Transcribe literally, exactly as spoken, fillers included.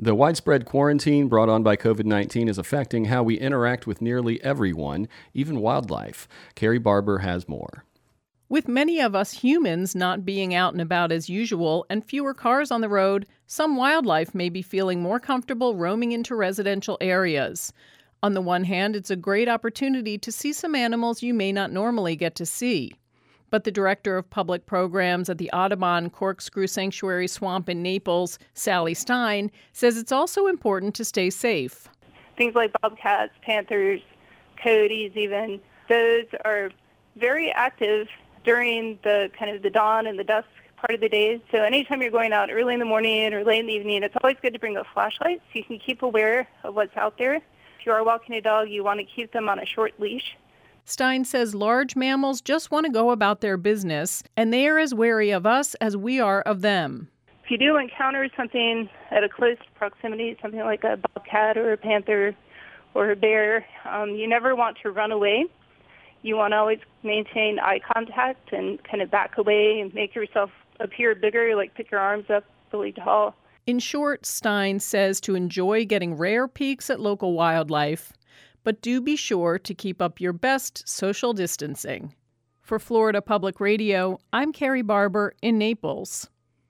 The widespread quarantine brought on by covid nineteen is affecting how we interact with nearly everyone, even wildlife. Carrie Barber has more. With many of us humans not being out and about as usual and fewer cars on the road, some wildlife may be feeling more comfortable roaming into residential areas. On the one hand, it's a great opportunity to see some animals you may not normally get to see. But the director of public programs at the Audubon Corkscrew Sanctuary Swamp in Naples, Sally Stein, says it's also important to stay safe. Things like bobcats, panthers, coyotes even, those are very active during the kind of the dawn and the dusk part of the day. So anytime you're going out early in the morning or late in the evening, it's always good to bring a flashlight so you can keep aware of what's out there. If you are walking a dog, you want to keep them on a short leash. Stein says large mammals just want to go about their business, and they are as wary of us as we are of them. If you do encounter something at a close proximity, something like a bobcat or a panther or a bear, um, you never want to run away. You want to always maintain eye contact and kind of back away and make yourself appear bigger, like pick your arms up really tall. In short, Stein says to enjoy getting rare peeks at local wildlife, but do be sure to keep up your best social distancing. For Florida Public Radio, I'm Carrie Barber in Naples.